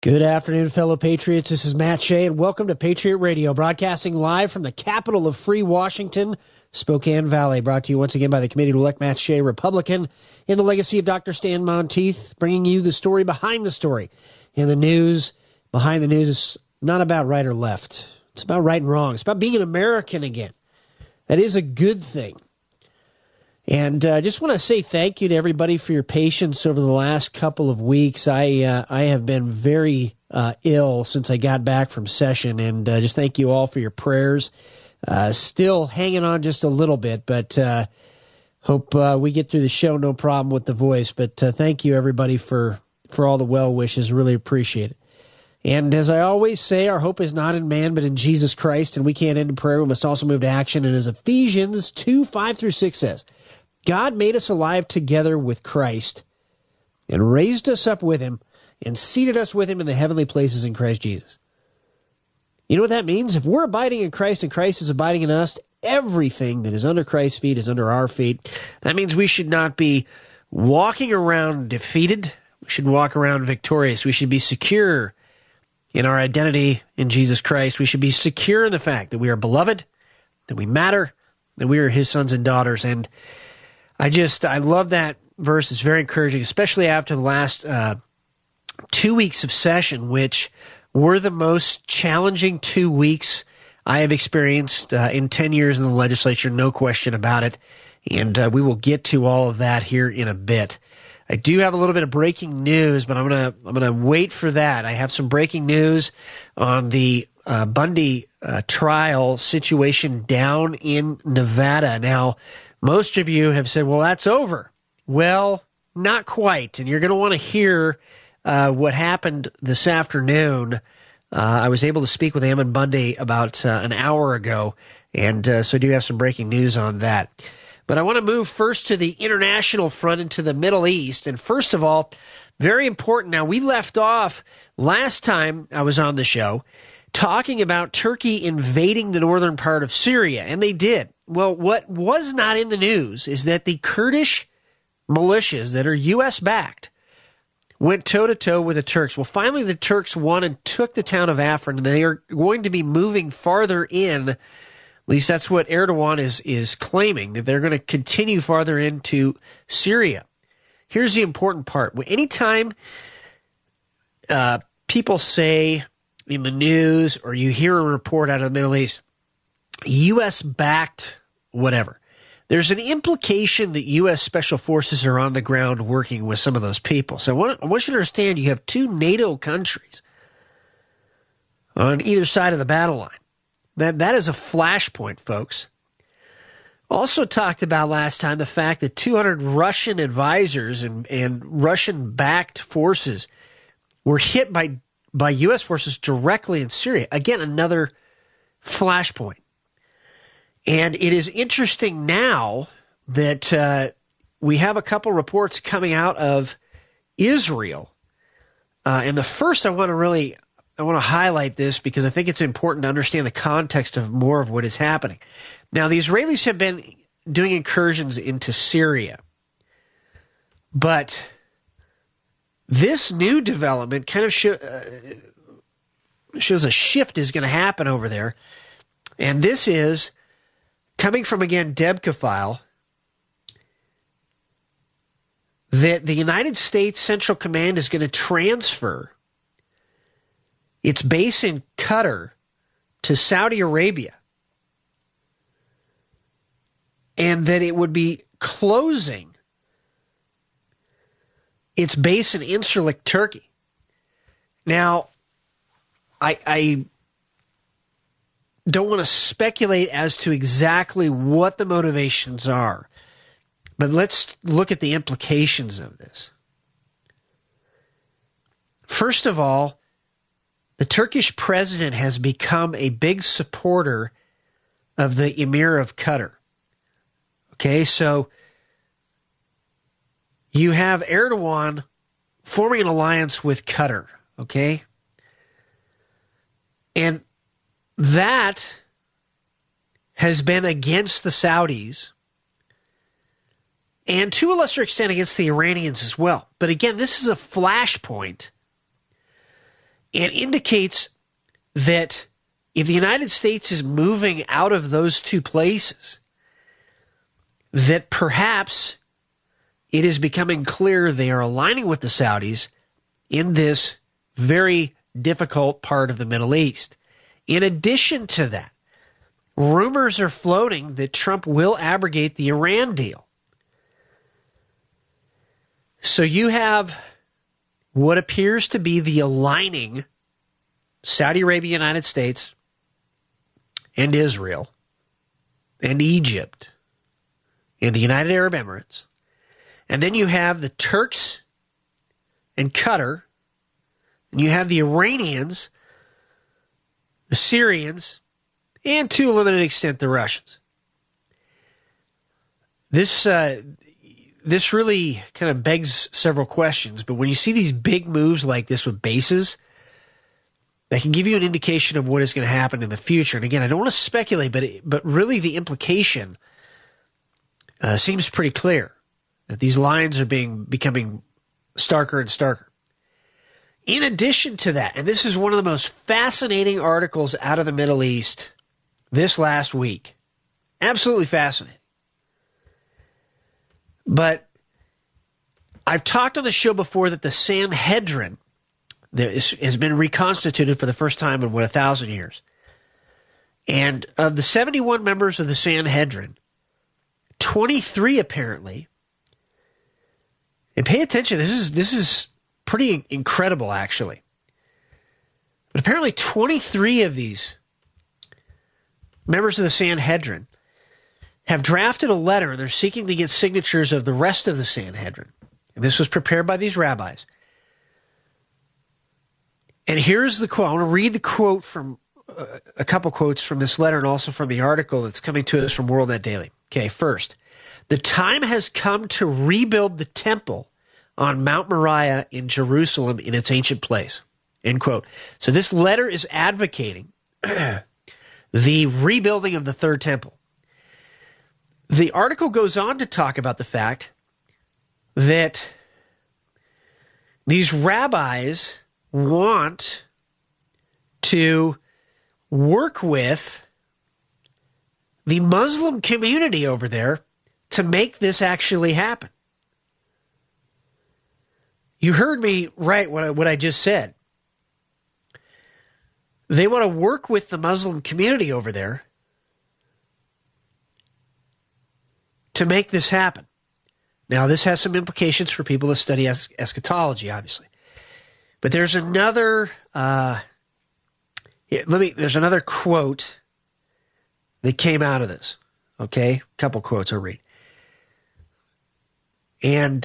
Good afternoon, fellow patriots. This is Matt Shea, and welcome to Patriot Radio, broadcasting live from the capital of free Washington, Spokane Valley. Brought to you once again by the committee to elect Matt Shea, Republican, in the legacy of Dr. Stan Monteith, bringing you the story behind the story. And the news behind the news is not about right or left. It's about right and wrong. It's about being an American again. That is a good thing. And I just want to say thank you to everybody for your patience over the last couple of weeks. I have been very ill since I got back from session, and just thank you all for your prayers. Still hanging on just a little bit, but hope we get through the show, no problem with the voice. But thank you, everybody, for all the well wishes. Really appreciate it. And as I always say, our hope is not in man, but in Jesus Christ, and we can't end in prayer. We must also move to action. And as Ephesians 2:5-6 says, God made us alive together with Christ and raised us up with him and seated us with him in the heavenly places in Christ Jesus. You know what that means? If we're abiding in Christ and Christ is abiding in us, everything that is under Christ's feet is under our feet. That means we should not be walking around defeated. We should walk around victorious. We should be secure in our identity in Jesus Christ. We should be secure in the fact that we are beloved, that we matter, that we are his sons and daughters. And I love that verse. It's very encouraging, especially after the last 2 weeks of session, which were the most challenging 2 weeks I have experienced in 10 years in the legislature, no question about it. And we will get to all of that here in a bit. I do have a little bit of breaking news, but I'm gonna wait for that. I have some breaking news on the Bundy trial situation down in Nevada. Now, most of you have said, well, that's over. Well, not quite. And you're going to want to hear what happened this afternoon. I was able to speak with Ammon Bundy about an hour ago, and so I do have some breaking news on that. But I want to move first to the international front into the Middle East. And first of all, very important. Now, we left off last time I was on the show talking about Turkey invading the northern part of Syria, and they did. Well, what was not in the news is that the Kurdish militias that are U.S.-backed went toe-to-toe with the Turks. Well, finally the Turks won and took the town of Afrin, and they are going to be moving farther in. At least that's what Erdogan is claiming, that they're going to continue farther into Syria. Here's the important part. Anytime people say in the news or you hear a report out of the Middle East, U.S.-backed whatever, there's an implication that U.S. Special Forces are on the ground working with some of those people. So I want you to understand you have two NATO countries on either side of the battle line. That is a flashpoint, folks. Also talked about last time the fact that 200 Russian advisors and Russian-backed forces were hit by U.S. forces directly in Syria. Again, another flashpoint. And it is interesting now that we have a couple reports coming out of Israel. And the first I want to highlight this because I think it's important to understand the context of more of what is happening. Now, the Israelis have been doing incursions into Syria. But this new development kind of shows a shift is going to happen over there. And this is coming from, again, Debka File, that the United States Central Command is going to transfer its base in Qatar to Saudi Arabia, and that it would be closing its base in Incirlik, Turkey. Now, I don't want to speculate as to exactly what the motivations are, but let's look at the implications of this. First of all, the Turkish president has become a big supporter of the Emir of Qatar. Okay, so you have Erdogan forming an alliance with Qatar, okay? And that has been against the Saudis and to a lesser extent against the Iranians as well. But again, this is a flashpoint It indicates that if the United States is moving out of those two places, that perhaps it is becoming clear they are aligning with the Saudis in this very difficult part of the Middle East. In addition to that, rumors are floating that Trump will abrogate the Iran deal. So you have what appears to be the aligning Saudi Arabia, United States, and Israel, and Egypt, and the United Arab Emirates. And then you have the Turks and Qatar, and you have the Iranians, the Syrians, and to a limited extent the Russians. This really kind of begs several questions, but when you see these big moves like this with bases, that can give you an indication of what is going to happen in the future. And again, I don't want to speculate, but really the implication seems pretty clear that these lines are becoming starker and starker. In addition to that, and this is one of the most fascinating articles out of the Middle East this last week, absolutely fascinating. But I've talked on the show before that the Sanhedrin has been reconstituted for the first time in, 1,000 years. And of the 71 members of the Sanhedrin, 23 apparently, and pay attention, this is pretty incredible actually, but apparently 23 of these members of the Sanhedrin have drafted a letter, and they're seeking to get signatures of the rest of the Sanhedrin. And this was prepared by these rabbis. And here's the quote. I want to read the quote from a couple quotes from this letter and also from the article that's coming to us from WorldNet Daily. Okay, first, the time has come to rebuild the temple on Mount Moriah in Jerusalem in its ancient place. End quote. So this letter is advocating the rebuilding of the third temple. The article goes on to talk about the fact that these rabbis want to work with the Muslim community over there to make this actually happen. You heard me right what I just said. They want to work with the Muslim community over there to make this happen. Now, this has some implications for people that study eschatology, obviously. But there's another there's another quote that came out of this. Okay, a couple quotes I'll read. And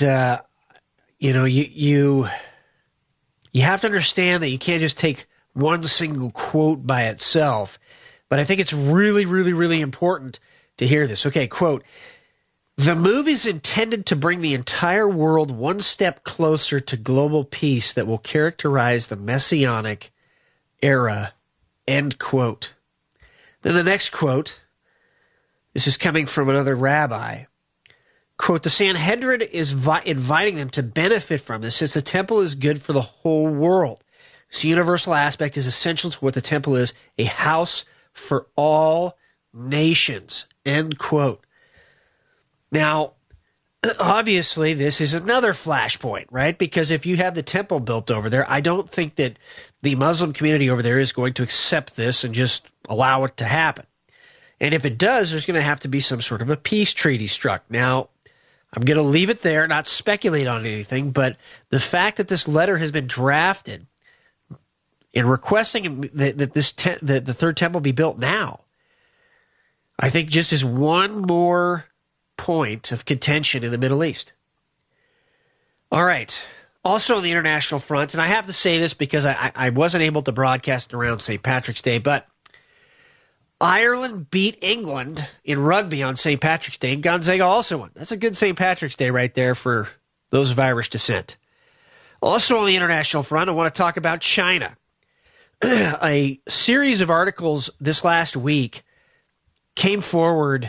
you have to understand that you can't just take one single quote by itself. But I think it's really, really, really important to hear this. Okay, quote. The move is intended to bring the entire world one step closer to global peace that will characterize the Messianic era, end quote. Then the next quote, this is coming from another rabbi. Quote, the Sanhedrin is inviting them to benefit from this since the temple is good for the whole world. This universal aspect is essential to what the temple is, a house for all nations, end quote. Now, obviously, this is another flashpoint, right? Because if you have the temple built over there, I don't think that the Muslim community over there is going to accept this and just allow it to happen. And if it does, there's going to have to be some sort of a peace treaty struck. Now, I'm going to leave it there, not speculate on anything, but the fact that this letter has been drafted and requesting that the third temple be built now, I think just is one more point of contention in the Middle East. All right. Also on the international front, and I have to say this because I wasn't able to broadcast around St. Patrick's Day, but Ireland beat England in rugby on St. Patrick's Day, and Gonzaga also won. That's a good St. Patrick's Day right there for those of Irish descent. Also on the international front, I want to talk about China. A series of articles this last week came forward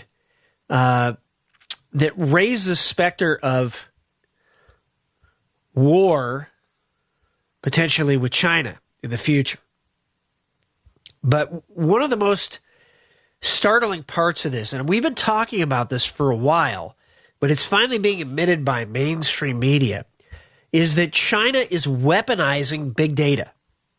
that raised the specter of war potentially with China. in the future. But one of the most startling parts of this, and we've been talking about this for a while, but it's finally being admitted by mainstream media, is that China is weaponizing big data.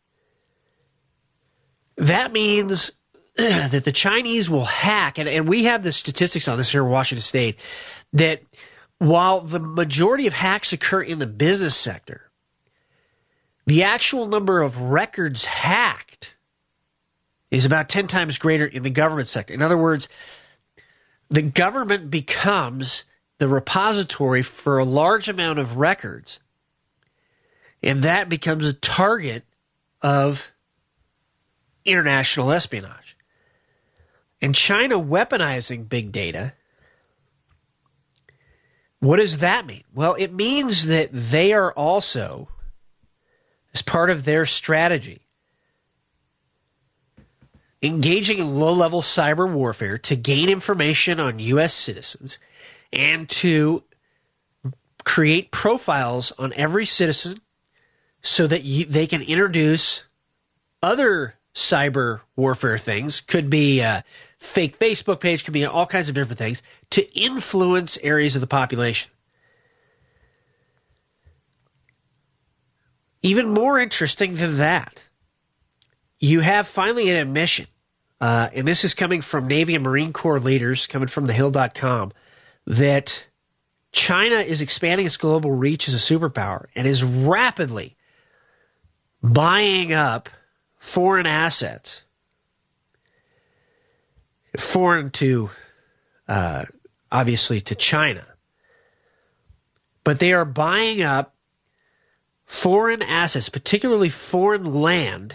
That means that the Chinese will hack, and we have the statistics on this here in Washington State, that while the majority of hacks occur in the business sector, the actual number of records hacked is about 10 times greater in the government sector. In other words, the government becomes the repository for a large amount of records, and that becomes a target of international espionage. And China weaponizing big data, what does that mean? Well, it means that they are also, as part of their strategy, engaging in low-level cyber warfare to gain information on U.S. citizens and to create profiles on every citizen so that they can introduce other cyber warfare things. Could be a fake Facebook page, could be all kinds of different things to influence areas of the population. Even more interesting than that, you have finally an admission, and this is coming from Navy and Marine Corps leaders, coming from thehill.com, that China is expanding its global reach as a superpower and is rapidly buying up foreign assets, foreign to, obviously, to China. But they are buying up foreign assets, particularly foreign land,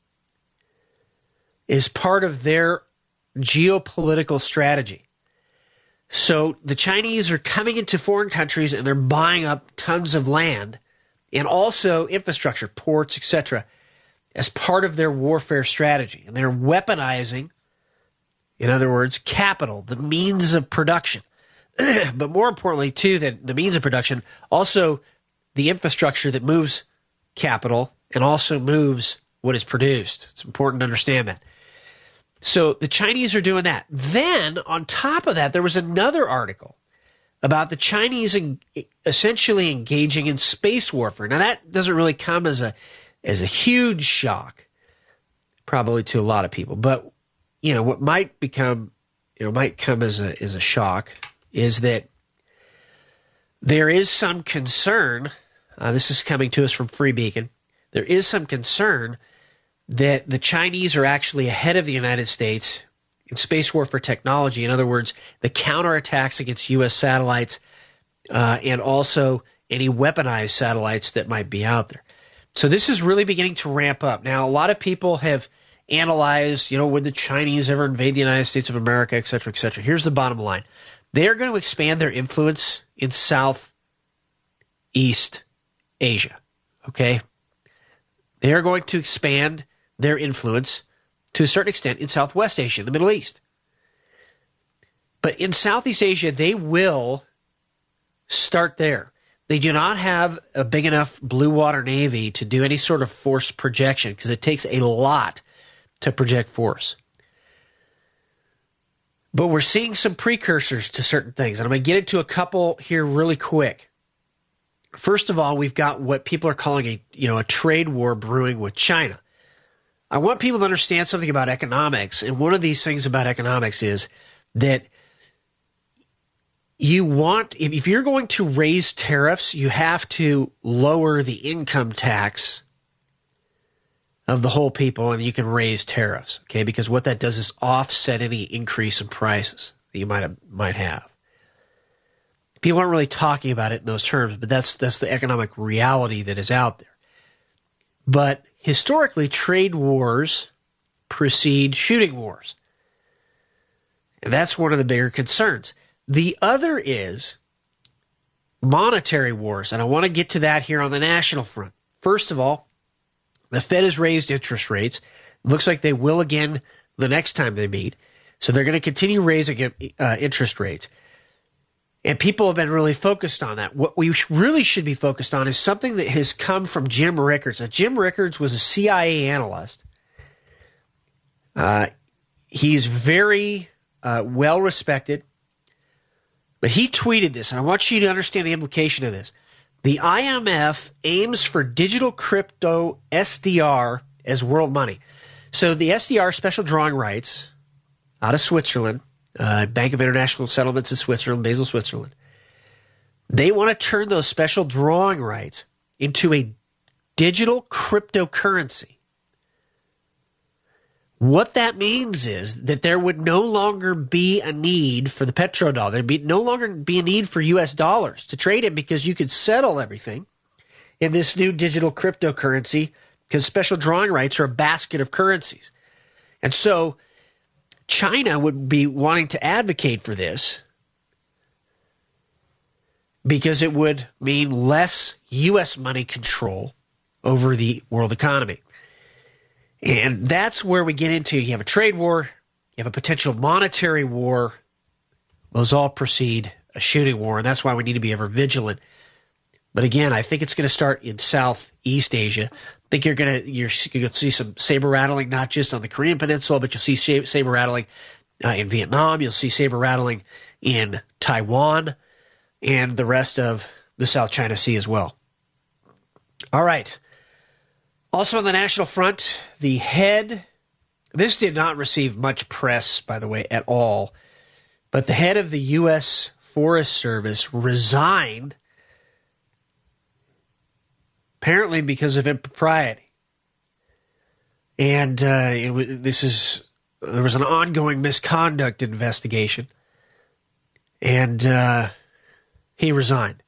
is part of their geopolitical strategy. So the Chinese are coming into foreign countries and they're buying up tons of land and also infrastructure, ports, etc., as part of their warfare strategy. And they're weaponizing, in other words, capital, the means of production. But more importantly, too, than the means of production, also the infrastructure that moves capital and also moves what is produced. It's important to understand that. So the Chinese are doing that. Then, on top of that, there was another article about the Chinese essentially engaging in space warfare. Now, that doesn't really come as a huge shock, probably to a lot of people. But, what might come as a shock is that there is some concern. This is coming to us from Free Beacon. There is some concern that the Chinese are actually ahead of the United States in space warfare technology. In other words, the counterattacks against U.S. satellites and also any weaponized satellites that might be out there. So this is really beginning to ramp up. Now, a lot of people have analyzed, would the Chinese ever invade the United States of America, et cetera, et cetera. Here's the bottom line. They are going to expand their influence in Southeast Asia, okay? They are going to expand their influence to a certain extent in Southwest Asia, the Middle East. But in Southeast Asia, they will start there. They do not have a big enough blue water navy to do any sort of force projection because it takes a lot to project force. But we're seeing some precursors to certain things, and I'm going to get into a couple here really quick. First of all, we've got what people are calling a trade war brewing with China. I want people to understand something about economics, and one of these things about economics is that if you're going to raise tariffs, you have to lower the income tax of the whole people, and you can raise tariffs, okay? Because what that does is offset any increase in prices that you might have. People aren't really talking about it in those terms, but that's the economic reality that is out there. But historically, trade wars precede shooting wars. And that's one of the bigger concerns. The other is monetary wars, and I want to get to that here on the national front. First of all, the Fed has raised interest rates. It looks like they will again the next time they meet. So they're going to continue raising interest rates. And people have been really focused on that. What we really should be focused on is something that has come from Jim Rickards. Now, Jim Rickards was a CIA analyst. He's very well respected. But he tweeted this, and I want you to understand the implication of this. The IMF aims for digital crypto SDR as world money. So the SDR, special drawing rights, out of Switzerland, Bank of International Settlements in Switzerland, Basel, Switzerland. They want to turn those special drawing rights into a digital cryptocurrency. What that means is that there would no longer be a need for the petrodollar. There'd no longer be a need for U.S. dollars to trade in because you could settle everything in this new digital cryptocurrency because special drawing rights are a basket of currencies. And so China would be wanting to advocate for this because it would mean less U.S. money control over the world economy. And that's where we get into, you have a trade war, you have a potential monetary war, those all precede a shooting war, and that's why we need to be ever vigilant. But again, I think it's going to start in Southeast Asia. I think you're going to see some saber rattling, not just on the Korean Peninsula, but you'll see saber rattling in Vietnam. You'll see saber rattling in Taiwan and the rest of the South China Sea as well. All right. Also on the national front, the head, this did not receive much press, by the way, at all, but the head of the U.S. Forest Service resigned apparently because of impropriety. And there was an ongoing misconduct investigation, and he resigned.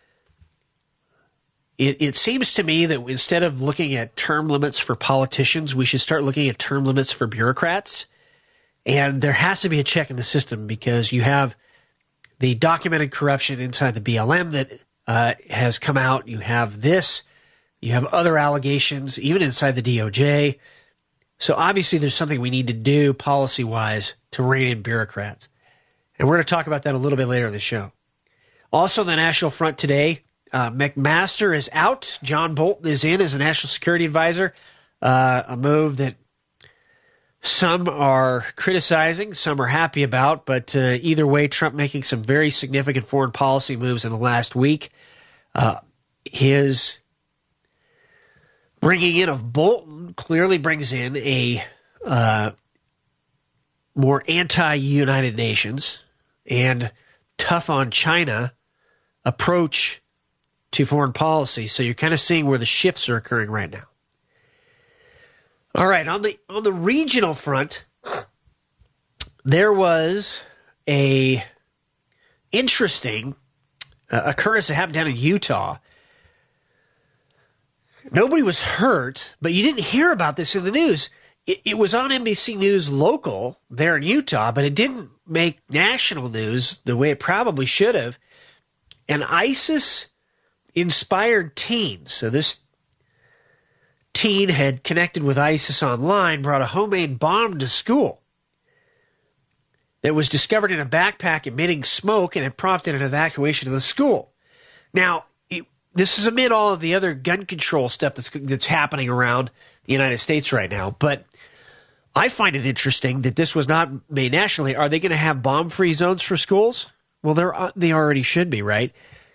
It seems to me that instead of looking at term limits for politicians, we should start looking at term limits for bureaucrats. And there has to be a check in the system because you have the documented corruption inside the BLM that has come out. You have this. You have other allegations, even inside the DOJ. So obviously there's something we need to do policy-wise to rein in bureaucrats. And we're going to talk about that a little bit later in the show. Also, the national front today, McMaster is out. John Bolton is in as a national security advisor, a move that some are criticizing, some are happy about, but either way, Trump making some very significant foreign policy moves in the last week. His bringing in of Bolton clearly brings in a more anti-United Nations and tough on China approach to foreign policy. So you're kind of seeing where the shifts are occurring right now. All right, on the regional front, there was a interesting occurrence that happened down in Utah. Nobody was hurt, but you didn't hear about this in the news. It was on NBC News local there in Utah, but it didn't make national news the way it probably should have. An ISIS-inspired teen, so this teen had connected with ISIS online, brought a homemade bomb to school that was discovered in a backpack emitting smoke, and it prompted an evacuation of the school. Now, this is amid all of the other gun control stuff that's happening around the United States right now, but I find it interesting that this was not made nationally. Are they going to have bomb-free zones for schools? Well, they already should be, right?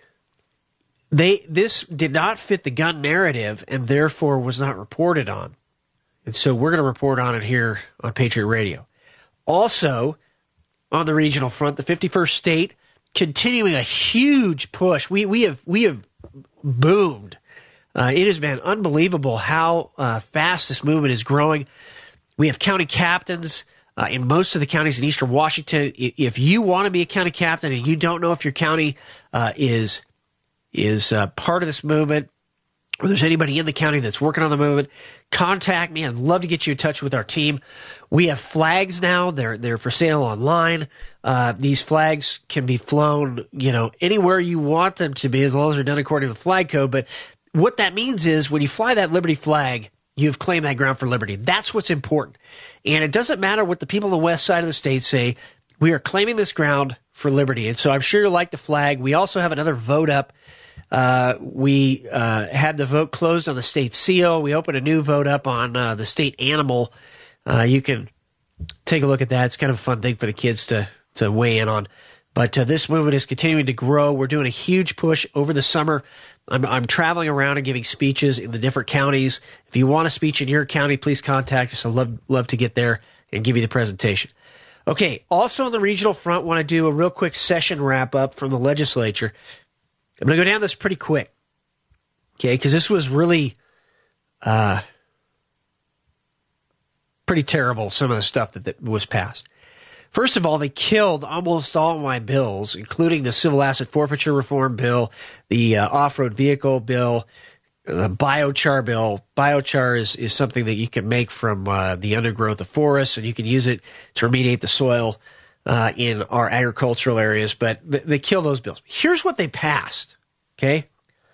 This did not fit the gun narrative and therefore was not reported on. And so we're going to report on it here on Patriot Radio. Also, on the regional front, the 51st state continuing a huge push. We have boomed. It has been unbelievable how fast this movement is growing. We have county captains in most of the counties in eastern Washington. If you want to be a county captain and you don't know if your county is part of this movement, or there's anybody in the county that's working on the movement, contact me. I'd love to get you in touch with our team. We have flags now. They're for sale online. These flags can be flown, anywhere you want them to be as long as they're done according to the flag code. But what that means is when you fly that Liberty flag, you've claimed that ground for liberty. That's what's important. And it doesn't matter what the people on the west side of the state say. We are claiming this ground for liberty. And so I'm sure you'll like the flag. We also have another vote up. We had the vote closed on the state seal. We opened a new vote up on the state animal. You can take a look at that. It's kind of a fun thing for the kids to weigh in on. But this movement is continuing to grow. We're doing a huge push over the summer. I'm traveling around and giving speeches in the different counties. If you want a speech in your county, please contact us. I'd love to get there and give you the presentation. Okay, also on the regional front, want to do a real quick session wrap-up from the legislature. I'm going to go down this pretty quick, okay, because this was really pretty terrible, some of the stuff that was passed. First of all, they killed almost all my bills, including the civil asset forfeiture reform bill, the off-road vehicle bill, the biochar bill. Biochar is something that you can make from the undergrowth of forests, and you can use it to remediate the soil in our agricultural areas. But they kill those bills. Here's what they passed, okay?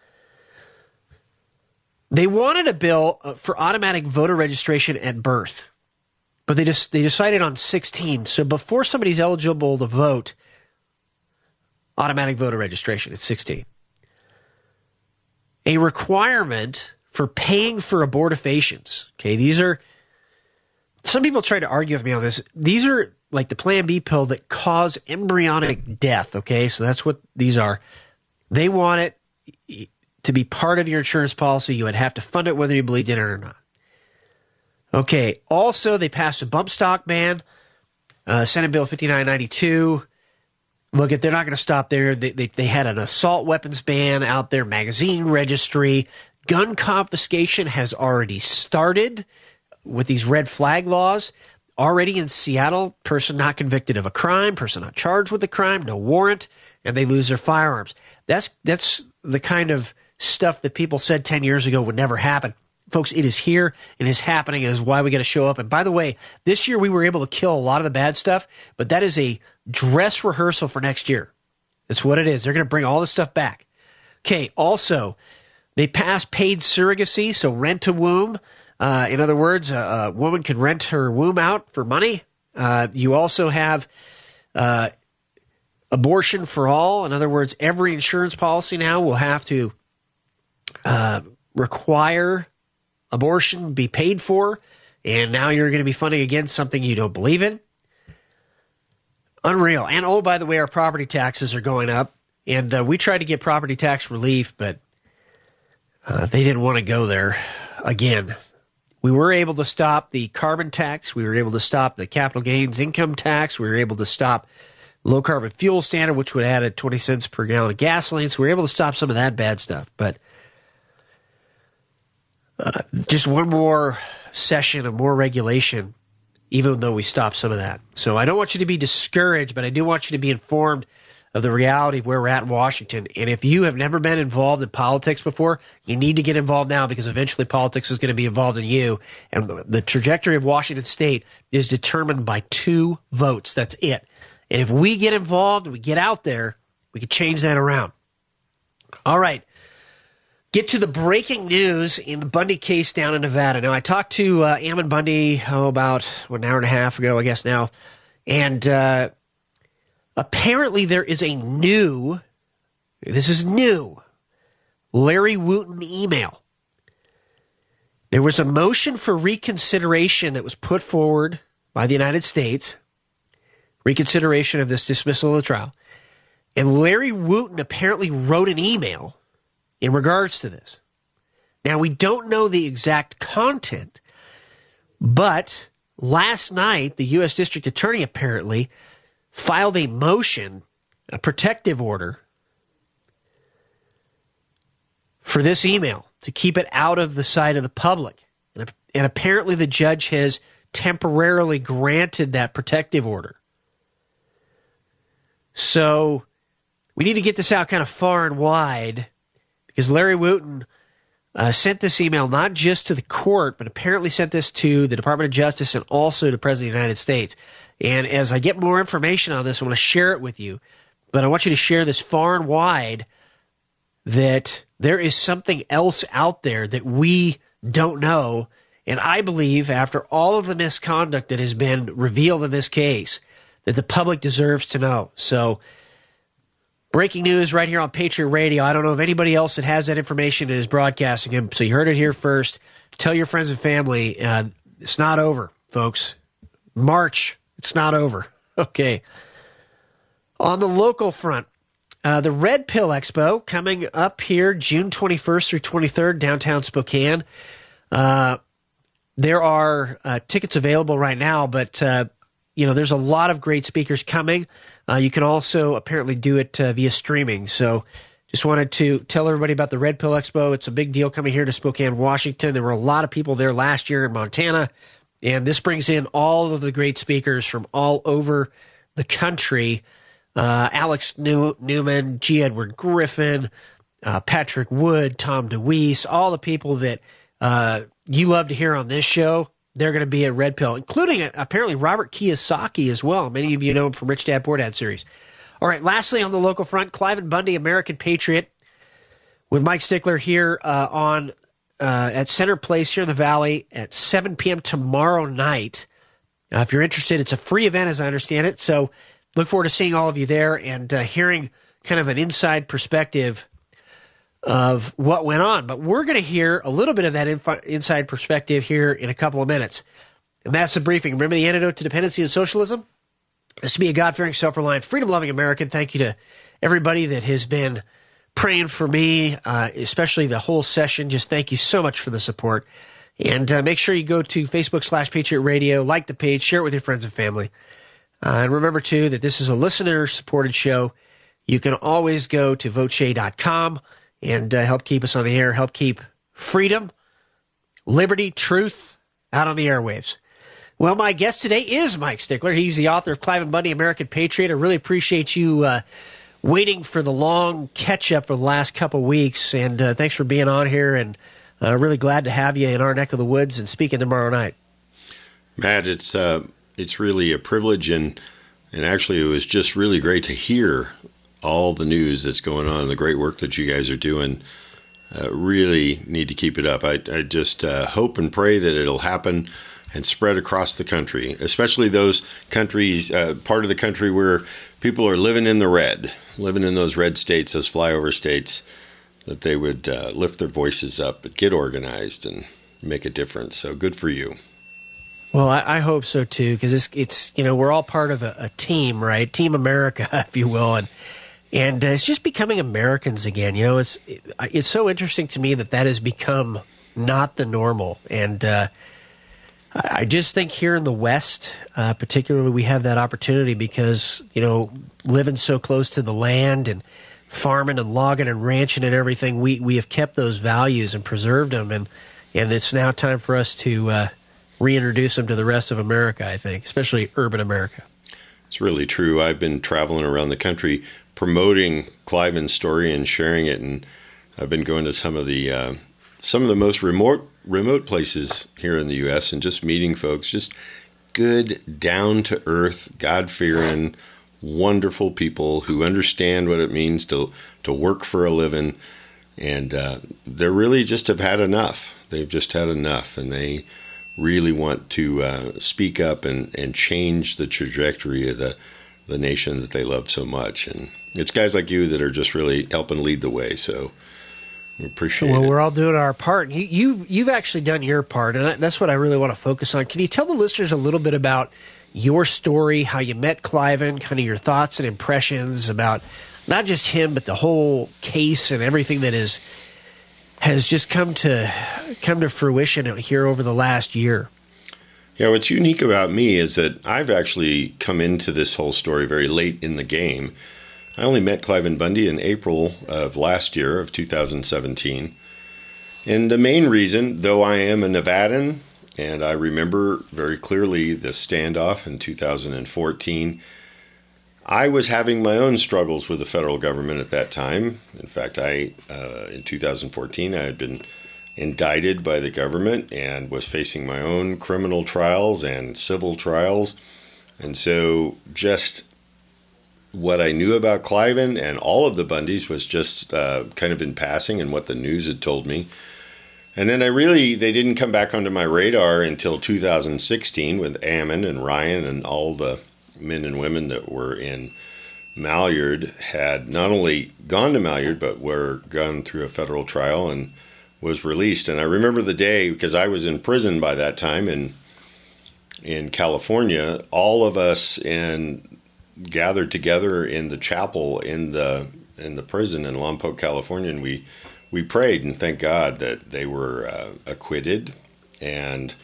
They wanted a bill for automatic voter registration at birth, but they decided on 16. So before somebody's eligible to vote, automatic voter registration at 16. A requirement for paying for abortifacients. Okay, these are, some people try to argue with me on this. These are like the Plan B pill that cause embryonic death. Okay, so that's what these are. They want it to be part of your insurance policy. You would have to fund it whether you believed in it or not. Okay, also they passed a bump stock ban, Senate Bill 5992. Look, they're not going to stop there. They had an assault weapons ban out there, magazine registry. Gun confiscation has already started with these red flag laws. Already in Seattle, person not convicted of a crime, person not charged with a crime, no warrant, and they lose their firearms. That's the kind of stuff that people said 10 years ago would never happen. Folks, it is here and is happening. It is why we got to show up. And by the way, this year we were able to kill a lot of the bad stuff, but that is a dress rehearsal for next year. That's what it is. They're going to bring all this stuff back. Okay, also, they passed paid surrogacy, so rent a womb. In other words, a woman can rent her womb out for money. You also have abortion for all. In other words, every insurance policy now will have to require abortion be paid for, and now you're going to be funding against something you don't believe in. Unreal. And oh, by the way, our property taxes are going up, and we tried to get property tax relief, but they didn't want to go there again. We were able to stop the carbon tax. We were able to stop the capital gains income tax. We were able to stop low carbon fuel standard, which would add 20 cents per gallon of gasoline. So we were able to stop some of that bad stuff, but just one more session of more regulation, even though we stopped some of that. So I don't want you to be discouraged, but I do want you to be informed of the reality of where we're at in Washington. And if you have never been involved in politics before, you need to get involved now, because eventually politics is going to be involved in you. And the trajectory of Washington State is determined by 2 votes. That's it. And if we get involved, we get out there, we can change that around. All right. Get to the breaking news in the Bundy case down in Nevada. Now, I talked to Ammon Bundy about an hour and a half ago, I guess now, and apparently there is a new, Larry Wooten email. There was a motion for reconsideration that was put forward by the United States, reconsideration of this dismissal of the trial, and Larry Wooten apparently wrote an email in regards to this. Now, we don't know the exact content, but last night, the U.S. District Attorney apparently filed a motion, a protective order, for this email to keep it out of the sight of the public. And apparently the judge has temporarily granted that protective order. So we need to get this out kind of far and wide, because Larry Wooten sent this email not just to the court, but apparently sent this to the Department of Justice and also to the President of the United States. And as I get more information on this, I want to share it with you. But I want you to share this far and wide, that there is something else out there that we don't know. And I believe after all of the misconduct that has been revealed in this case, that the public deserves to know. So, breaking news right here on Patriot Radio. I don't know of anybody else that has that information and is broadcasting it. So you heard it here first. Tell your friends and family. It's not over, folks. March, it's not over. Okay. On the local front, the Red Pill Expo coming up here June 21st through 23rd, downtown Spokane. There are tickets available right now, but there's a lot of great speakers coming. You can also apparently do it via streaming. So just wanted to tell everybody about the Red Pill Expo. It's a big deal coming here to Spokane, Washington. There were a lot of people there last year in Montana, and this brings in all of the great speakers from all over the country. Alex Newman, G. Edward Griffin, Patrick Wood, Tom DeWeese, all the people that you love to hear on this show. They're going to be at Red Pill, including apparently Robert Kiyosaki as well. Many of you know him from Rich Dad Poor Dad series. All right, lastly on the local front, Cliven Bundy, American Patriot, with Mike Stickler here at Center Place here in the Valley at 7 p.m. tomorrow night. If you're interested, it's a free event as I understand it. So look forward to seeing all of you there and hearing kind of an inside perspective of what went on. But we're going to hear a little bit of that inside perspective here in a couple of minutes. A massive briefing. Remember the antidote to dependency and socialism? Is to be a God-fearing, self-reliant, freedom-loving American. Thank you to everybody that has been praying for me, especially the whole session. Just thank you so much for the support. And make sure you go to Facebook/Patriot Radio, like the page, share it with your friends and family. And remember, too, that this is a listener-supported show. You can always go to voteshay.com and help keep us on the air, help keep freedom, liberty, truth out on the airwaves. Well, my guest today is Mike Stickler. He's the author of Cliven Bundy, American Patriot. I really appreciate you waiting for the long catch-up for the last couple of weeks, and thanks for being on here, and really glad to have you in our neck of the woods and speaking tomorrow night. Matt, it's really a privilege, and actually it was just really great to hear all the news that's going on and the great work that you guys are doing. Really need to keep it up. I just hope and pray that it'll happen and spread across the country, especially those countries, part of the country where people are living in those red states, those flyover states, that they would lift their voices up, get organized, and make a difference. So good for you. Well, I hope so too, because it's we're all part of a team, right? Team America, if you will, and it's just becoming Americans again. It's so interesting to me that has become not the normal, and I just think here in the West, particularly, we have that opportunity because living so close to the land and farming and logging and ranching and everything, we have kept those values and preserved them, and it's now time for us to reintroduce them to the rest of America, I think, especially urban America. It's really true. I've been traveling around the country promoting Cliven's story and sharing it, and I've been going to some of the most remote places here in the U.S. and just meeting folks, just good, down-to-earth, God-fearing, wonderful people who understand what it means to work for a living, and they really just have had enough. They've just had enough, and they really want to speak up and change the trajectory of the nation that they love so much. And it's guys like you that are just really helping lead the way, so we appreciate it. Well, we're all doing our part. You've actually done your part, and that's what I really want to focus on. Can you tell the listeners a little bit about your story, how you met Cliven, kind of your thoughts and impressions about not just him, but the whole case and everything that has just come to fruition here over the last year? Yeah, what's unique about me is that I've actually come into this whole story very late in the game. I only met Cliven Bundy in April of last year, of 2017. And the main reason, though I am a Nevadan, and I remember very clearly the standoff in 2014, I was having my own struggles with the federal government at that time. In fact, in 2014, I had been indicted by the government and was facing my own criminal trials and civil trials. And so just what I knew about Cliven and all of the Bundys was just kind of in passing and what the news had told me. And then they didn't come back onto my radar until 2016 with Ammon and Ryan and all the men and women that were in Malyard had not only gone to Malyard, but were gone through a federal trial and was released. And I remember the day, because I was in prison by that time in California. All of us gathered together in the chapel in the prison in Lompoc, California, and we prayed and thanked God that they were acquitted. And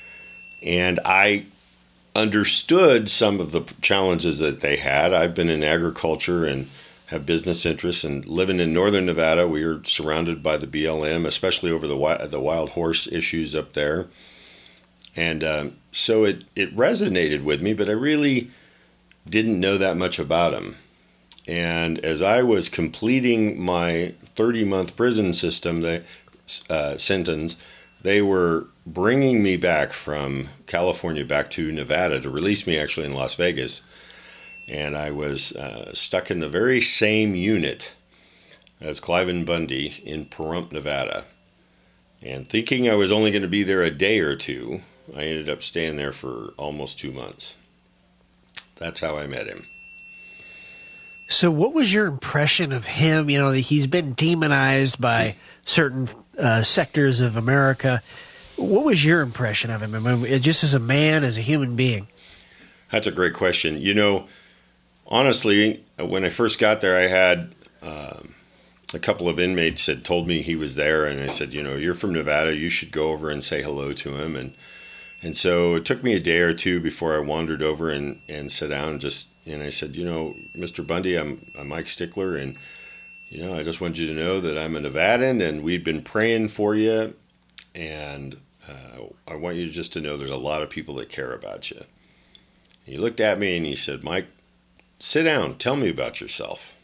I understood some of the challenges that they had. I've been in agriculture and have business interests, and living in northern Nevada, we were surrounded by the BLM, especially over the wild horse issues up there. And so it resonated with me, but I really didn't know that much about them. And as I was completing my 30-month prison sentence, they were bringing me back from California back to Nevada to release me actually in Las Vegas. And I was stuck in the very same unit as Cliven Bundy in Pahrump, Nevada. And thinking I was only going to be there a day or two, I ended up staying there for almost 2 months. That's how I met him. So what was your impression of him? You know, he's been demonized by certain sectors of America. What was your impression of him? I mean, just as a man, as a human being? That's a great question. You know, honestly, when I first got there, I had a couple of inmates had told me he was there, and I said, you know, you're from Nevada, you should go over and say hello to him. And so it took me a day or two before I wandered over and sat down and I said, you know, Mr. Bundy, I'm Mike Stickler, and, you know, I just want you to know that I'm a Nevadan, and we've been praying for you, and I want you just to know there's a lot of people that care about you. He looked at me and he said, Mike, sit down, tell me about yourself.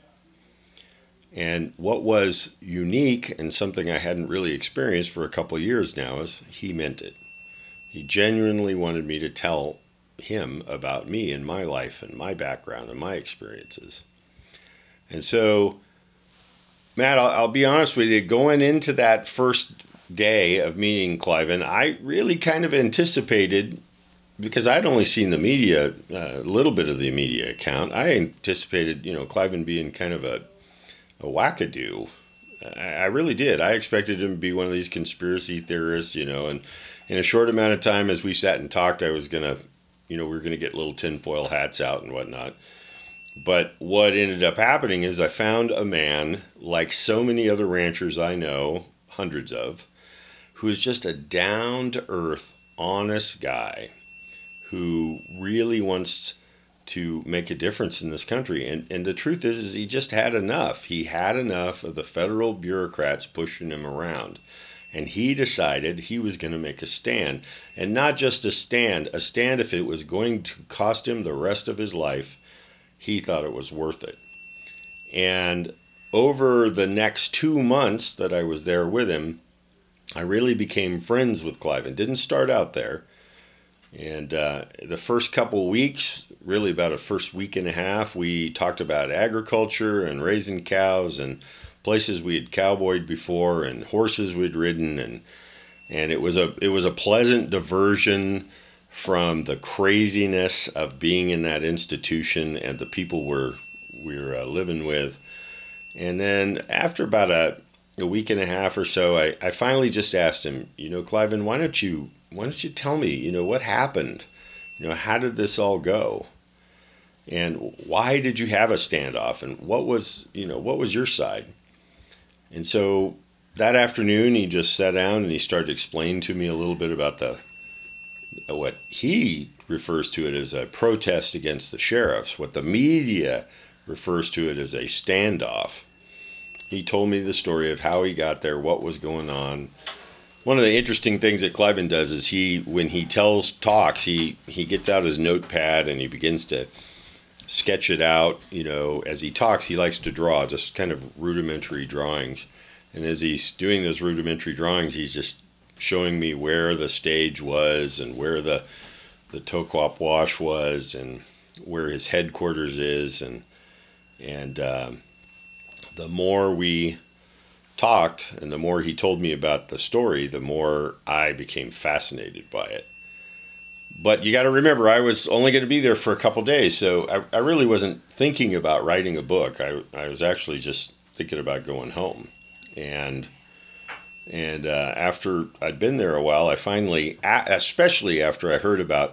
And what was unique and something I hadn't really experienced for a couple of years now is he meant it. He genuinely wanted me to tell him about me and my life and my background and my experiences. And so, Matt, I'll be honest with you, going into that first day of meeting Cliven, I really kind of anticipated, because I'd only seen the media, a little bit of the media account, I anticipated, you know, Cliven being kind of a wackadoo. I really did. I expected him to be one of these conspiracy theorists, you know, and in a short amount of time as we sat and talked, I was going to, you know, we were going to get little tinfoil hats out and whatnot. But what ended up happening is I found a man, like so many other ranchers I know, hundreds of, who is just a down-to-earth, honest guy who really wants to make a difference in this country. And the truth is he just had enough. He had enough of the federal bureaucrats pushing him around. And he decided he was going to make a stand. And not just a stand if it was going to cost him the rest of his life, he thought it was worth it. And over the next 2 months that I was there with him, I really became friends with Cliven. Didn't start out there. And the first couple weeks, really about a first week and a half, we talked about agriculture and raising cows and places we had cowboyed before and horses we'd ridden, and it was a pleasant diversion from the craziness of being in that institution and the people we were living with. And then after about a week and a half or so, I finally just asked him, you know, Cliven, why don't you tell me, you know, what happened? You know, how did this all go? And why did you have a standoff? And what was your side? And so that afternoon, he just sat down and he started explaining to me a little bit about what he refers to it as a protest against the sheriffs, what the media refers to it as a standoff. He told me the story of how he got there, what was going on. One of the interesting things that Cliven does is when he talks, he gets out his notepad and he begins to sketch it out. You know, as he talks, he likes to draw just kind of rudimentary drawings. And as he's doing those rudimentary drawings, he's just showing me where the stage was and where the Toquap Wash was and where his headquarters is. And the more we talked and the more he told me about the story, the more I became fascinated by it. But you got to remember, I was only going to be there for a couple days, so I really wasn't thinking about writing a book. I was actually just thinking about going home. And after I'd been there a while, I finally, especially after I heard about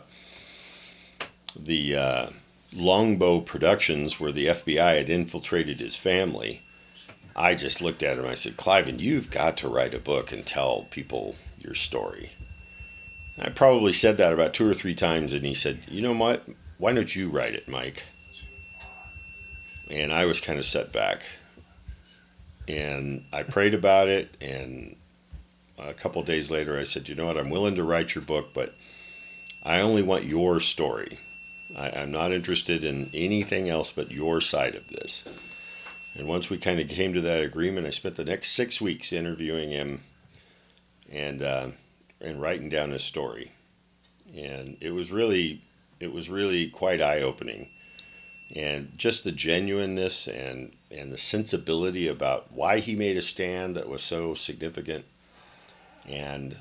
the Longbow Productions, where the FBI had infiltrated his family, I just looked at him and I said, Cliven, you've got to write a book and tell people your story. I probably said that about 2 or 3 times, and he said, you know what? Why don't you write it, Mike? And I was kind of set back. And I prayed about it, and a couple of days later I said, you know what? I'm willing to write your book, but I only want your story. I'm not interested in anything else but your side of this. And once we kind of came to that agreement, I spent the next 6 weeks interviewing him and writing down his story. And it was really quite eye-opening. And just the genuineness and the sensibility about why he made a stand that was so significant. And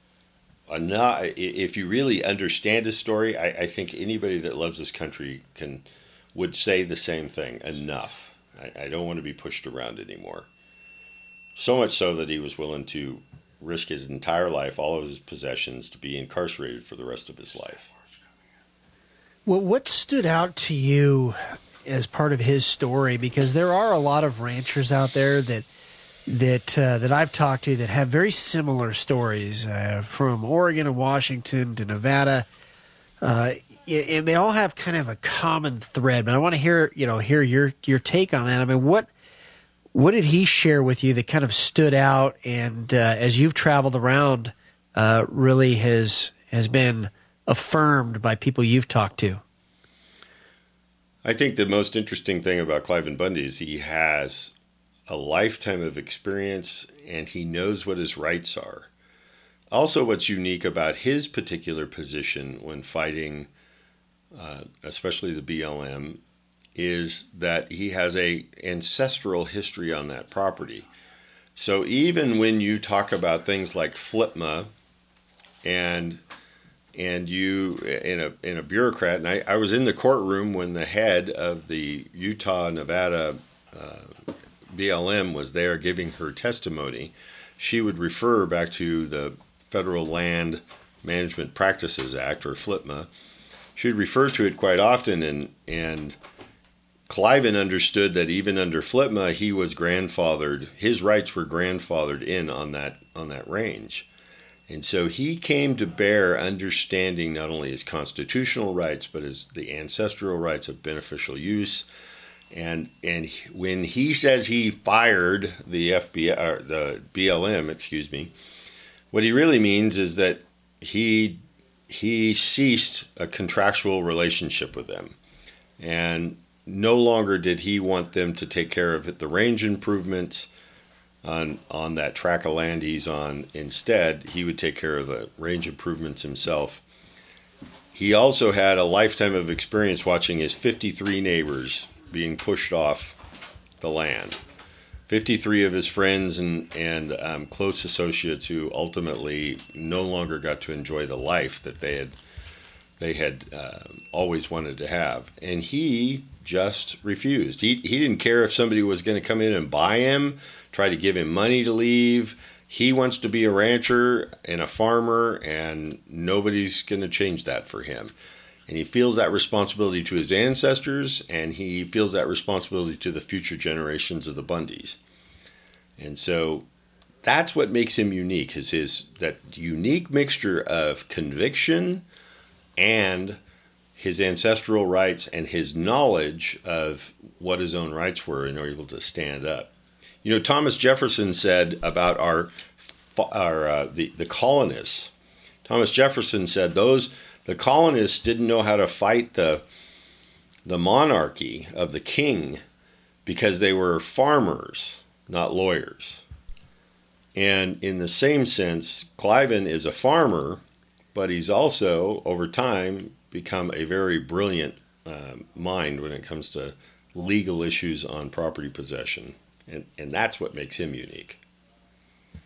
if you really understand his story, I think anybody that loves this country would say the same thing. Enough. I don't want to be pushed around anymore. So much so that he was willing to risk his entire life, all of his possessions, to be incarcerated for the rest of his life. Well, what stood out to you as part of his story? Because there are a lot of ranchers out there that I've talked to that have very similar stories, from Oregon and Washington to Nevada, and they all have kind of a common thread. But I want to hear your take on that. I mean, what did he share with you that kind of stood out, and as you've traveled around, really has been affirmed by people you've talked to? I think the most interesting thing about Cliven Bundy is he has a lifetime of experience, and he knows what his rights are. Also, what's unique about his particular position when fighting, especially the BLM, is that he has a ancestral history on that property. So even when you talk about things like FLTMA and you in a bureaucrat, and I was in the courtroom when the head of the Utah Nevada BLM was there giving her testimony, she would refer back to the Federal Land Management Practices Act, or FLTMA. She would refer to it quite often, and Cliven understood that even under FLTMA, he was grandfathered. His rights were grandfathered in on that range. And so he came to bear understanding not only his constitutional rights, but the ancestral rights of beneficial use. And when he says he fired the FBI, or the BLM, what he really means is that he ceased a contractual relationship with them, and no longer did he want them to take care of the range improvements on that tract of land he's on. Instead, he would take care of the range improvements himself. He also had a lifetime of experience watching his 53 neighbors being pushed off the land. 53 of his friends and close associates who ultimately no longer got to enjoy the life that they had always wanted to have. And he just refused. He didn't care if somebody was going to come in and buy him, try to give him money to leave. He wants to be a rancher and a farmer, and nobody's going to change that for him. And he feels that responsibility to his ancestors, and he feels that responsibility to the future generations of the Bundys. And so that's what makes him unique, is that unique mixture of conviction and his ancestral rights and his knowledge of what his own rights were, and are able to stand up. You know, Thomas Jefferson said about the colonists. Thomas Jefferson said the colonists didn't know how to fight the monarchy of the king because they were farmers, not lawyers. And in the same sense, Cliven is a farmer, but he's also, over time, become a very brilliant mind when it comes to legal issues on property possession. And that's what makes him unique.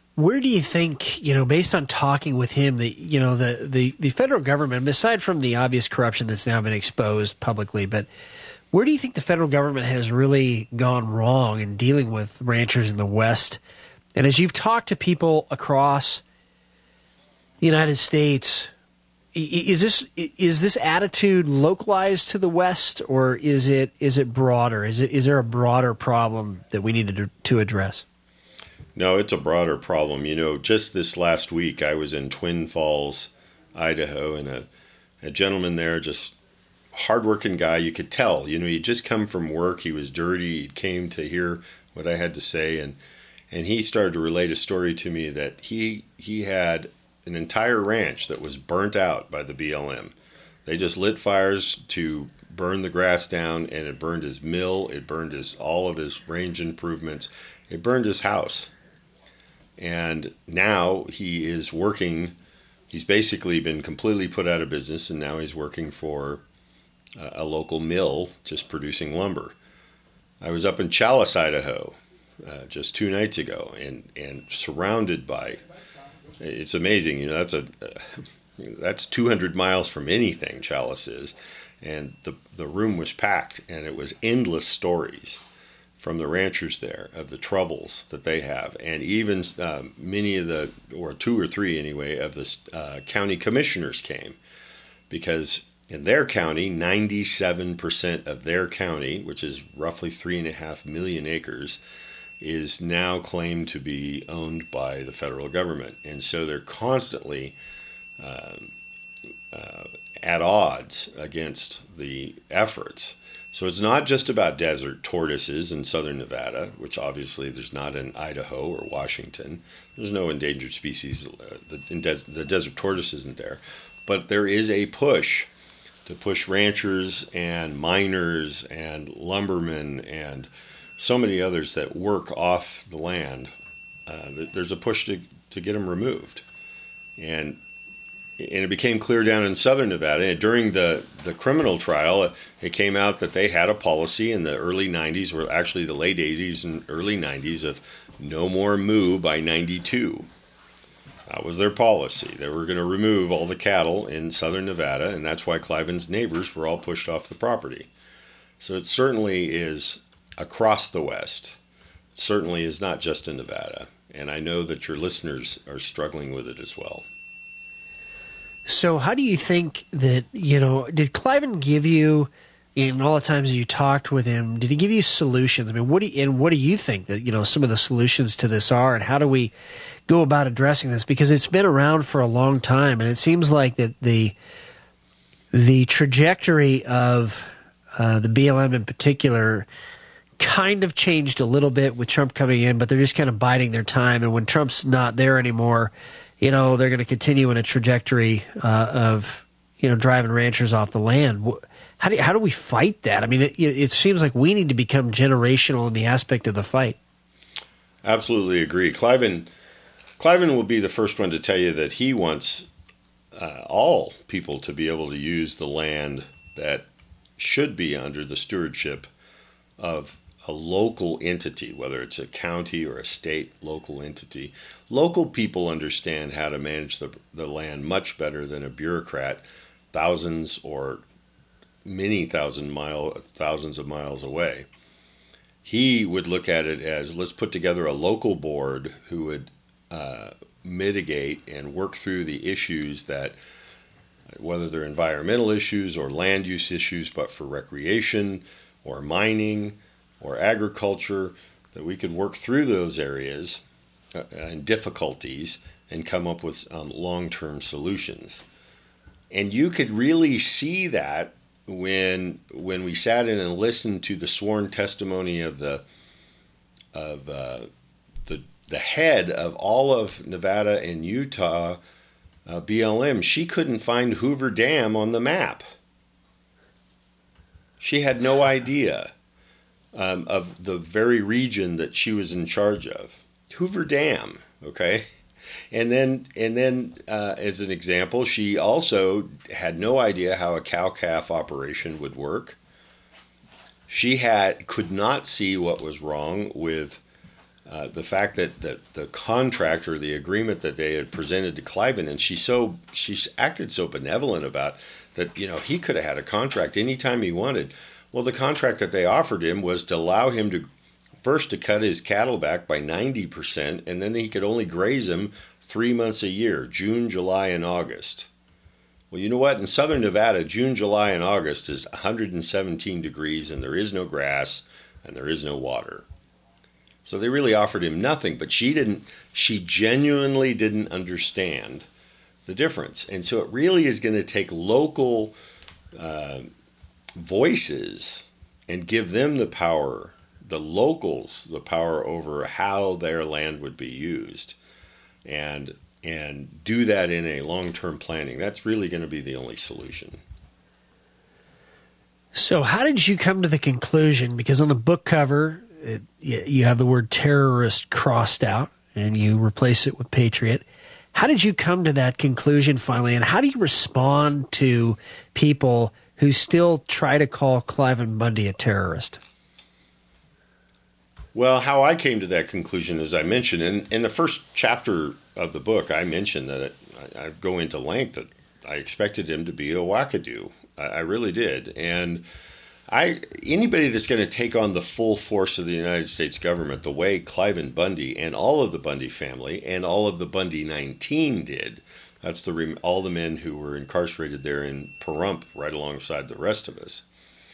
Where do you think, based on talking with him, the federal government, aside from the obvious corruption that's now been exposed publicly, but where do you think the federal government has really gone wrong in dealing with ranchers in the West? And as you've talked to people across the United States, is this attitude localized to the West, or is it broader? Is there a broader problem that we need to address? No, it's a broader problem. Just this last week, I was in Twin Falls, Idaho, and a gentleman there, just hardworking guy. You could tell, he'd just come from work. He was dirty. He came to hear what I had to say, and he started to relate a story to me that he had an entire ranch that was burnt out by the BLM. They just lit fires to burn the grass down, and it burned his mill. It burned all of his range improvements. It burned his house. And now he is working. He's basically been completely put out of business, and now he's working for a local mill just producing lumber. I was up in Challis, Idaho, just 2 nights ago, and surrounded by. It's amazing, that's 200 miles from anything. Challis is, and the room was packed, and it was endless stories from the ranchers there of the troubles that they have, and even many of or 2 or 3 anyway, of the county commissioners came, because in their county, 97% of their county, which is roughly 3.5 million acres, is now claimed to be owned by the federal government. And so they're constantly at odds against the efforts. So it's not just about desert tortoises in southern Nevada, which obviously there's not in Idaho or Washington. There's no endangered species. The desert tortoise isn't there. But there is a push to push ranchers and miners and lumbermen and so many others that work off the land. There's a push to get them removed. And it became clear down in southern Nevada. And during the criminal trial, it came out that they had a policy in the early 90s, or actually the late 80s and early 90s, of no more moo by 92. That was their policy. They were going to remove all the cattle in southern Nevada, and that's why Cliven's neighbors were all pushed off the property. So it certainly is across the West. It certainly is not just in Nevada. And I know that your listeners are struggling with it as well. So how do you think that, did Cliven give you, in all the times that you talked with him, did he give you solutions? I mean, what do you think that, some of the solutions to this are, and how do we go about addressing this? Because it's been around for a long time, and it seems like that the trajectory of the BLM in particular kind of changed a little bit with Trump coming in, but they're just kind of biding their time. And when Trump's not there anymore, they're going to continue in a trajectory of, driving ranchers off the land. How do we fight that? I mean, it seems like we need to become generational in the aspect of the fight. Absolutely agree. Cliven will be the first one to tell you that he wants all people to be able to use the land that should be under the stewardship of a local entity, whether it's a county or a state local entity. Local people understand how to manage the land much better than a bureaucrat thousands or many thousands of miles away. He would look at it as, let's put together a local board who would mitigate and work through the issues that, whether they're environmental issues or land use issues, but for recreation or mining or agriculture, that we could work through those areas and difficulties and come up with long-term solutions. And you could really see that when we sat in and listened to the sworn testimony of the head of all of Nevada and Utah BLM. She couldn't find Hoover Dam on the map. She had no idea of the very region that she was in charge of. Hoover Dam, okay? And then as an example, she also had no idea how a cow-calf operation would work. She could not see what was wrong with The fact that the contract or the agreement that they had presented to Cliven, and she acted so benevolent about that, he could have had a contract anytime he wanted. Well, the contract that they offered him was to allow him to first to cut his cattle back by 90%, and then he could only graze them 3 months a year, June, July, and August. Well, you know what? In southern Nevada, June, July, and August is 117 degrees, and there is no grass, and there is no water. So they really offered him nothing, but she genuinely didn't understand the difference. And so it really is going to take local voices and give them the power, the locals, the power over how their land would be used, and do that in a long-term planning. That's really going to be the only solution. So how did you come to the conclusion? Because on the book cover, you have the word terrorist crossed out, and you replace it with patriot. How did you come to that conclusion finally, and how do you respond to people who still try to call Cliven Bundy a terrorist? Well, how I came to that conclusion, as I mentioned, in the first chapter of the book, I mentioned that I go into length that I expected him to be a wackadoo. I really did. And anybody that's going to take on the full force of the United States government the way Cliven Bundy and all of the Bundy family and all of the Bundy 19 did, that's all the men who were incarcerated there in Pahrump right alongside the rest of us,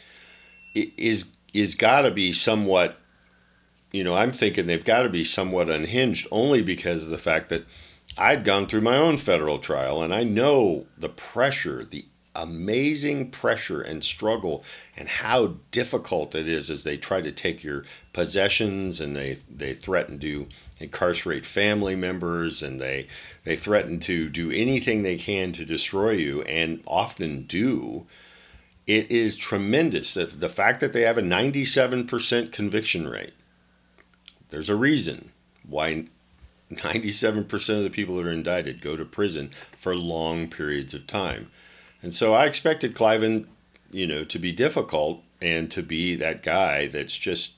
is got to be somewhat, I'm thinking they've got to be somewhat unhinged only because of the fact that I'd gone through my own federal trial, and I know the pressure, the amazing pressure and struggle, and how difficult it is as they try to take your possessions, and they threaten to incarcerate family members, and they threaten to do anything they can to destroy you, and often do. It is tremendous. The fact that they have a 97% conviction rate, there's a reason why 97% of the people that are indicted go to prison for long periods of time. And so I expected Cliven, to be difficult and to be that guy that's just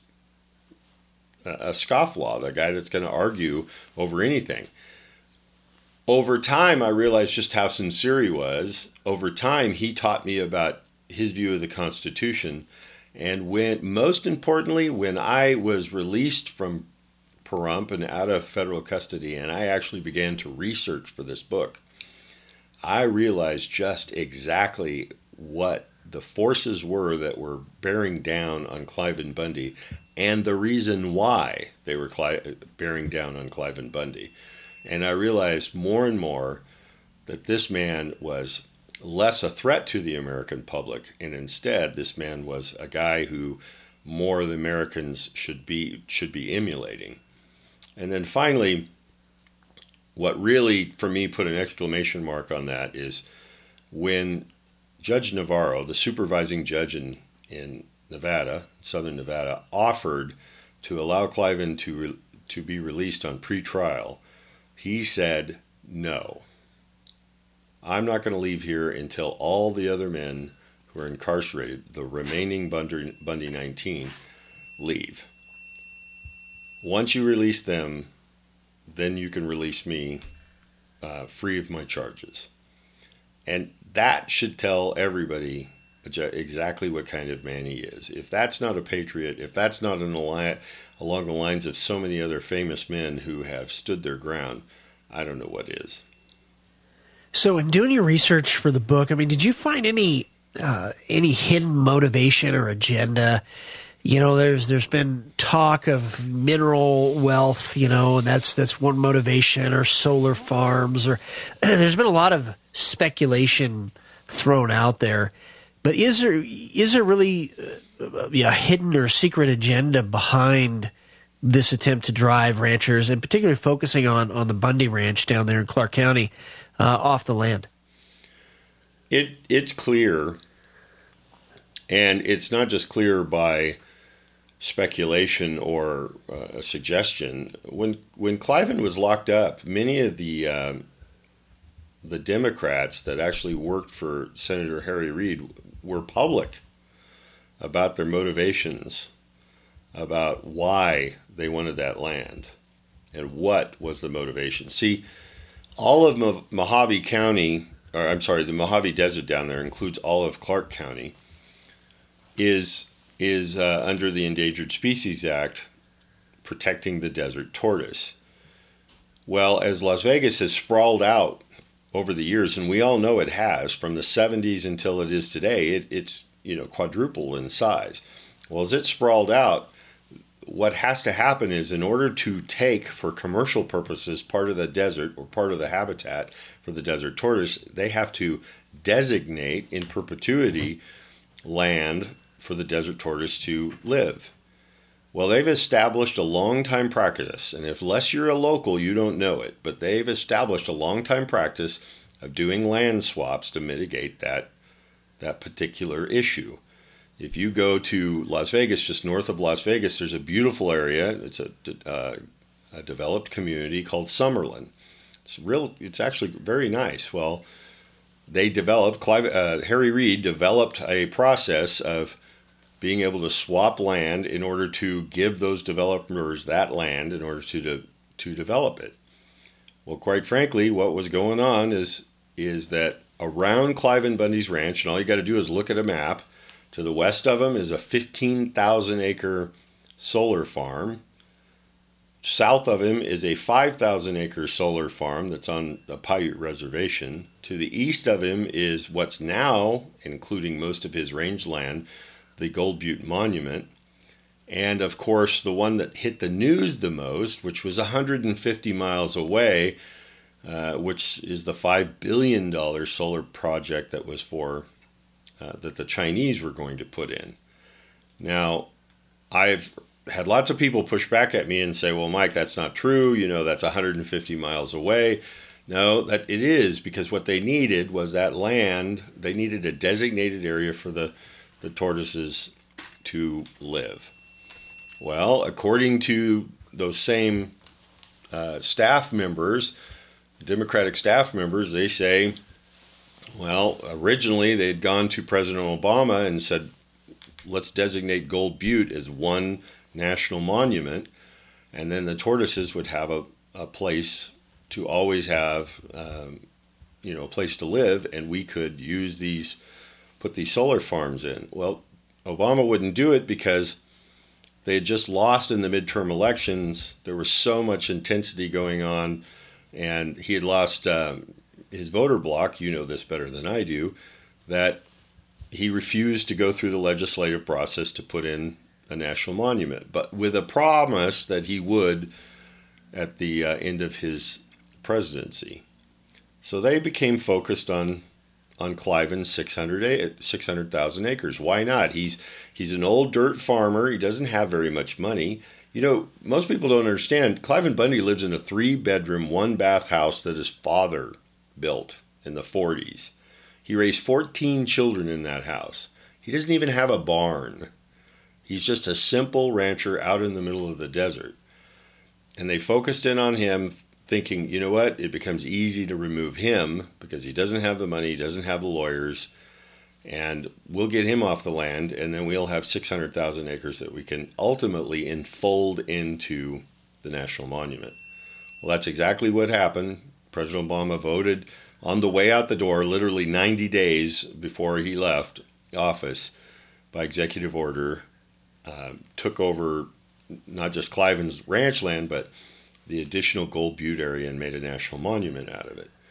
a scofflaw, the guy that's going to argue over anything. Over time, I realized just how sincere he was. Over time, he taught me about his view of the Constitution. And most importantly, when I was released from Pahrump and out of federal custody, and I actually began to research for this book, I realized just exactly what the forces were that were bearing down on Cliven Bundy, and the reason why they were bearing down on Cliven Bundy. And I realized more and more that this man was less a threat to the American public, and instead this man was a guy who more of the Americans should be emulating. And then finally, what really, for me, put an exclamation mark on that is when Judge Navarro, the supervising judge in Nevada, southern Nevada, offered to allow Cliven to be released on pretrial, he said, no, I'm not going to leave here until all the other men who are incarcerated, the remaining Bundy 19, leave. Once you release them, then you can release me free of my charges. And that should tell everybody exactly what kind of man he is. If that's not a patriot, if that's not along the lines of so many other famous men who have stood their ground, I don't know what is. So in doing your research for the book, did you find any hidden motivation or agenda? There's been talk of mineral wealth, and that's one motivation, or solar farms, or there's been a lot of speculation thrown out there. But is there really a hidden or secret agenda behind this attempt to drive ranchers, and particularly focusing on the Bundy Ranch down there in Clark County, off the land? It's clear, and it's not just clear by speculation or a suggestion. When Cliven was locked up, many of the Democrats that actually worked for Senator Harry Reid were public about their motivations about why they wanted that land and what was the motivation. See, all of Mojave County, or I'm sorry, the Mojave Desert down there includes all of Clark County, is under the Endangered Species Act protecting the desert tortoise. Well, as Las Vegas has sprawled out over the years, and we all know it has, from the 70s until it is today, it's quadruple in size. Well, as it sprawled out, what has to happen is, in order to take, for commercial purposes, part of the desert or part of the habitat for the desert tortoise, they have to designate in perpetuity land for the desert tortoise to live. Well, they've established a long-time practice, and unless you're a local, you don't know it, but they've established a long-time practice of doing land swaps to mitigate that particular issue. If you go to Las Vegas, just north of Las Vegas, there's a beautiful area. It's a developed community called Summerlin. It's actually very nice. Well, Harry Reid developed a process of being able to swap land in order to give those developers that land in order to develop it. Well, quite frankly, what was going on is that around Cliven Bundy's ranch, and all you got to do is look at a map, to the west of him is a 15,000 acre solar farm. South of him is a 5,000 acre solar farm that's on a Paiute reservation. To the east of him is what's now, including most of his rangeland, the Gold Butte Monument. And of course, the one that hit the news the most, which was 150 miles away, which is the $5 billion solar project that was that the Chinese were going to put in. Now, I've had lots of people push back at me and say, well, Mike, that's not true. That's 150 miles away. No, that it is, because what they needed was that land. They needed a designated area for the tortoises to live. Well, according to those same staff members, Democratic staff members, they say, well, originally they'd gone to President Obama and said, let's designate Gold Butte as one national monument, and then the tortoises would have a place to always have, a place to live, and we could put these solar farms in. Well, Obama wouldn't do it because they had just lost in the midterm elections. There was so much intensity going on, and he had lost his voter bloc, you know this better than I do, that he refused to go through the legislative process to put in a national monument, but with a promise that he would at the end of his presidency. So they became focused on Cliven's 600,000 acres. Why not? He's an old dirt farmer. He doesn't have very much money. Most people don't understand. Cliven Bundy lives in a 3-bedroom, 1-bath house that his father built in the 40s. He raised 14 children in that house. He doesn't even have a barn. He's just a simple rancher out in the middle of the desert. And they focused in on him, thinking, you know what, it becomes easy to remove him because he doesn't have the money, he doesn't have the lawyers, and we'll get him off the land, and then we'll have 600,000 acres that we can ultimately enfold into the national monument. Well, that's exactly what happened. President Obama voted on the way out the door, literally 90 days before he left office, by executive order, took over not just Cliven's ranch land, but the additional Gold Butte area, and made a national monument out of it,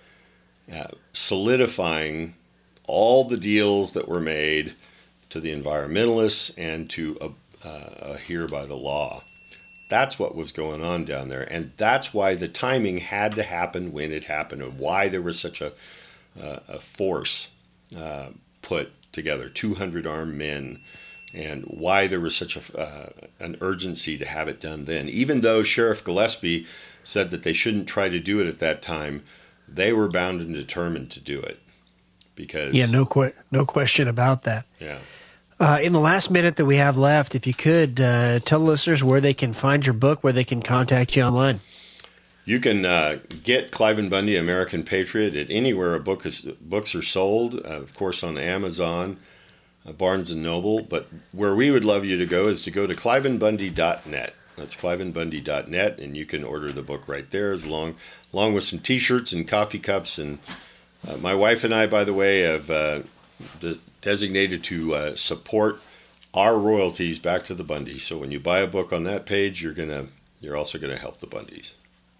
solidifying all the deals that were made to the environmentalists and to adhere by the law. That's what was going on down there, and that's why the timing had to happen when it happened, and why there was such a force put together, 200 armed men, and why there was such an urgency to have it done then. Even though Sheriff Gillespie said that they shouldn't try to do it at that time, they were bound and determined to do it. Because no question about that. Yeah. In the last minute that we have left, if you could tell listeners where they can find your book, where they can contact you online. You can get Cliven Bundy, American Patriot, at anywhere books are sold. Of course, on Amazon. Barnes & Noble. But where we would love you to go is to go to clivenbundy.net. That's clivenbundy.net, and you can order the book right there, along with some T-shirts and coffee cups. And my wife and I, by the way, have designated to support our royalties back to the Bundys. So when you buy a book on that page, you're also gonna help the Bundys.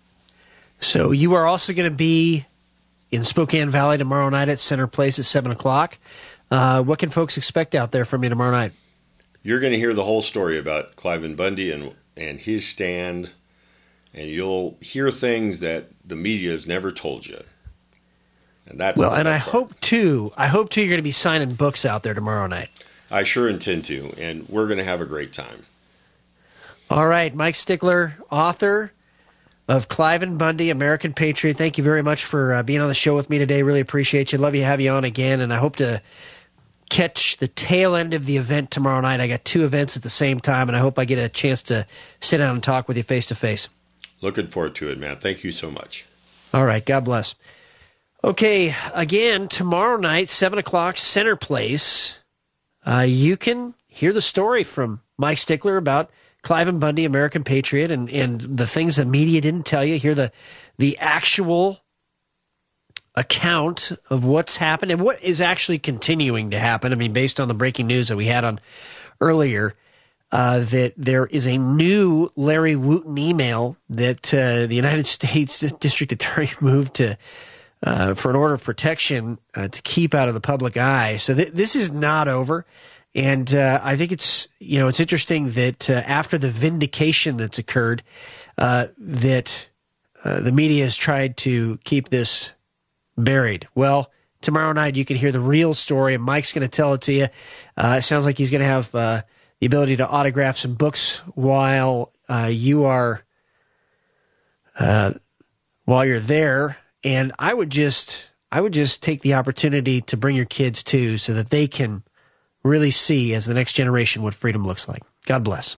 So you are also going to be in Spokane Valley tomorrow night at Center Place at 7 o'clock. What can folks expect out there from you tomorrow night? You're going to hear the whole story about Cliven Bundy and his stand, and you'll hear things that the media has never told you. And that's well, and I hope too you're going to be signing books out there tomorrow night. I sure intend to, and we're going to have a great time. All right, Mike Stickler, author of Cliven Bundy, American Patriot. Thank you very much for being on the show with me today. Really appreciate you. Love you, have you on again, and I hope to catch the tail end of the event tomorrow night. I got 2 events at the same time, and I hope I get a chance to sit down and talk with you face to face. Looking forward to it, man. Thank you so much. All right, God bless. Okay, again, tomorrow night, 7 o'clock, Center Place. You can hear the story from Mike Stickler about Cliven Bundy, American Patriot, and the things the media didn't tell you. Hear the actual account of what's happened and what is actually continuing to happen. I mean, based on the breaking news that we had on earlier, that there is a new Larry Wooten email that the United States District Attorney moved to for an order of protection to keep out of the public eye. So this is not over. And I think it's interesting that after the vindication that's occurred, that the media has tried to keep this buried. Well, tomorrow night you can hear the real story, and Mike's going to tell it to you. It sounds like he's going to have the ability to autograph some books while you're there. And I would just take the opportunity to bring your kids too, so that they can really see as the next generation what freedom looks like. God bless.